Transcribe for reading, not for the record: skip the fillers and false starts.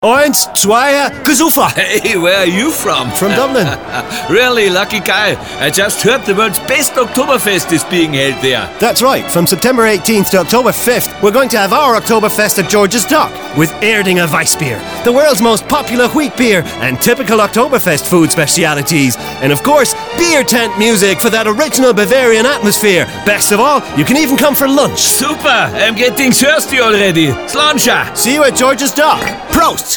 Eins, zwei, Gesufa. Hey, where are you from? From Dublin. Really, lucky guy. I just heard the world's best Oktoberfest is being held there. That's right. From September 18th to October 5th, we're going to have our Oktoberfest at George's Dock with Erdinger Weissbier, the world's most popular wheat beer, and typical Oktoberfest food specialities. And of course, beer tent music for that original Bavarian atmosphere. Best of all, you can even come for lunch. Super! I'm getting thirsty already. Sláinte! See you at George's Dock. Prost!